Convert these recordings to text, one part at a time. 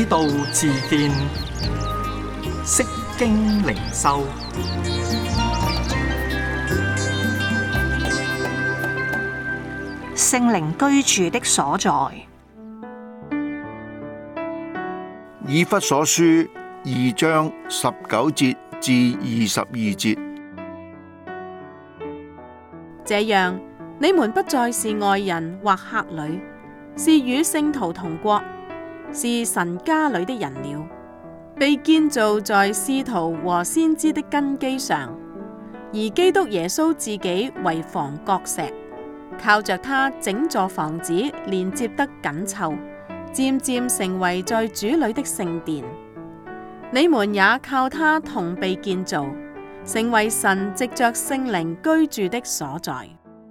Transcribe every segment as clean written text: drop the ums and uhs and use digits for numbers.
道自見，釋經靈修。 聖靈居住的所在。 以弗所書2章19節至22節。 這樣，你們不再是外人或客旅，是與聖徒同國，是神家裏的人了，被建造在使徒和先知的根基上，而基督耶穌自己為房角石，靠着他整座房子連接得緊湊，漸漸成為在主裏的聖殿。你們也靠他同被建造，成為神藉着聖靈居住的所在。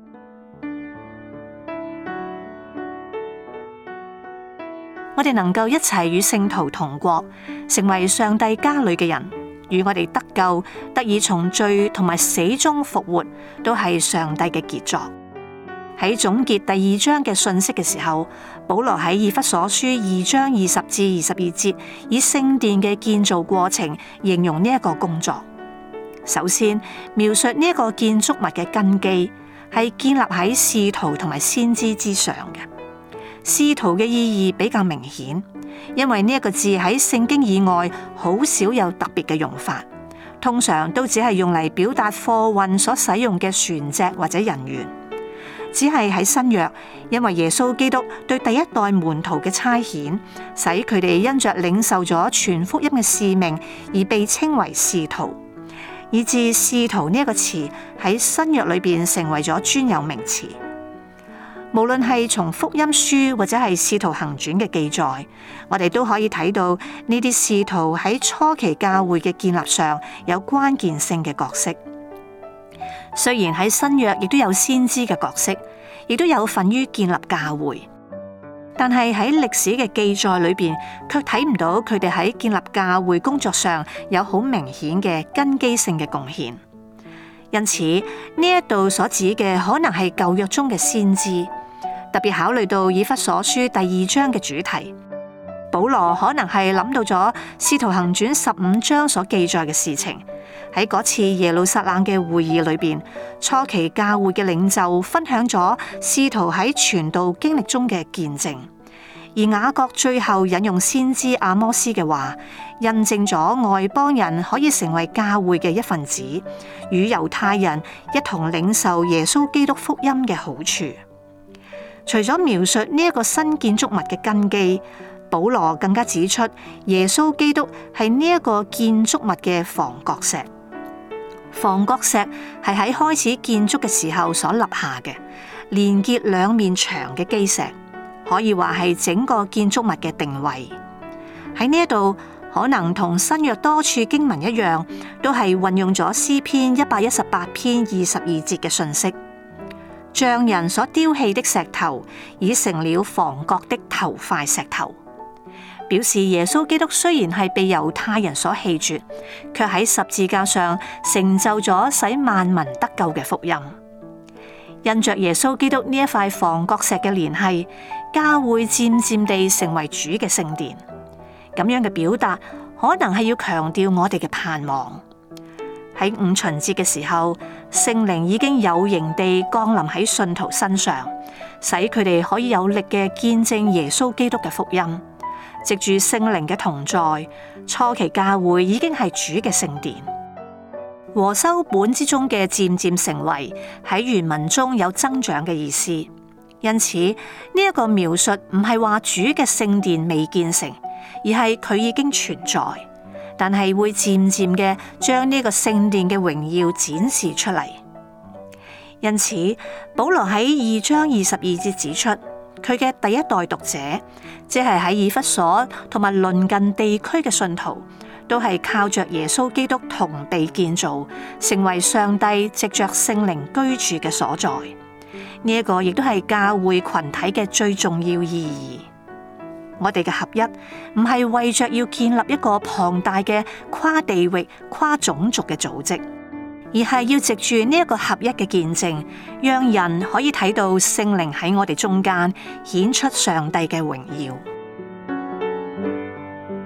我哋能夠一齊與聖徒同國，成為上帝家裏嘅人，與我哋得救、得以從罪同埋死中復活，都係上帝嘅傑作。喺總結第2章嘅信息嘅時候，保羅喺以弗所書2章20至22節，以聖殿嘅建造過程形容呢一個工作。首先描述呢一個建築物嘅根基係建立喺使徒同埋先知之上嘅。使徒嘅意義比較明顯，因為呢一個字喺聖經以外好少有特別嘅用法，通常都只係用嚟表達貨運所使用嘅船隻或者人員。只係喺新約，因為耶穌基督對第一代門徒嘅差遣，使佢哋因着領受咗傳福音嘅使命而被稱為使徒，以致使徒呢一個詞喺新約裏邊成為咗專有名詞。無論係從福音書或者係使徒行傳嘅記載，我哋都可以睇到呢啲使徒喺初期教會嘅建立上有關鍵性嘅角色。雖然喺新約亦都有先知嘅角色，亦都有份於建立教會，但係喺歷史嘅記載裏邊，卻睇唔到佢哋喺建立教會工作上有好明顯嘅根基性嘅貢獻。因此呢一度所指嘅可能係舊約中嘅先知，特別考慮到以弗所書第2章嘅主題，保羅可能係諗到咗使徒行傳15章所記載嘅事情。喺嗰次耶路撒冷嘅會議裏邊，初期教會嘅領袖分享咗使徒喺傳道經歷中嘅見證，而雅各最後引用先知阿摩斯嘅話，印證咗外邦人可以成為教會嘅一份子，與猶太人一同領受耶穌基督福音嘅好處。除咗描述呢一個新建築物嘅根基，保羅更加指出耶穌基督係呢一個建築物嘅房角石。房角石係喺開始建築嘅時候所立下嘅，連結兩面牆嘅基石，可以話係整個建築物嘅定位。喺呢一度，可能同新約多處經文一樣，都係運用咗詩篇118篇22節嘅信息。匠人所丟棄的石頭，已成了房角的頭塊石頭。表示耶穌基督雖然係被猶太人所棄絕，卻喺十字架上成就咗使萬民得救嘅福音。因着耶穌基督呢一塊房角石嘅聯繫，教會漸漸地成為主嘅聖殿。咁樣嘅表達，可能係要強調我哋嘅盼望。喺五旬節嘅時候，聖靈已經有形地降臨喺信徒身上，使佢哋可以有力嘅見證耶穌基督嘅福音。藉住聖靈嘅同在，初期教會已經係主嘅聖殿。和修本之中嘅漸漸成為，喺原文中有增長嘅意思。因此呢一個描述唔係話主嘅聖殿未建成，而係佢已經存在，但係會漸漸嘅將呢個聖殿嘅榮耀展示出嚟。因此保羅喺2章22節指出，佢嘅第一代讀者，即係喺以弗所同埋鄰近地區嘅信徒，都係靠着耶穌基督同被建造，成為上帝藉着聖靈居住嘅所在。呢一個亦都係教會群體嘅最重要意義。我哋嘅合一唔係為着要建立一個龐大嘅跨地域、跨種族嘅組織，而係要藉住呢一個合一嘅見證，讓人可以睇到聖靈喺我哋中間顯出上帝嘅榮耀。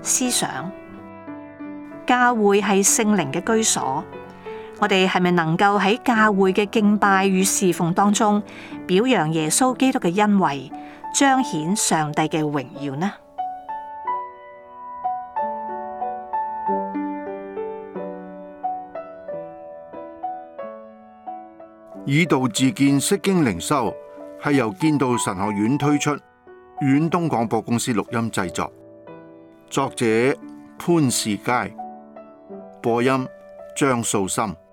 思想。教會係聖靈嘅居所，我哋係咪能夠喺教會嘅敬拜與侍奉當中，表揚耶穌基督嘅恩惠，彰顯上帝嘅榮耀呢？ 以道自建釋經靈修係由建道神學院推出，遠東廣播公司錄音製作，作者潘士佳，播音張素心。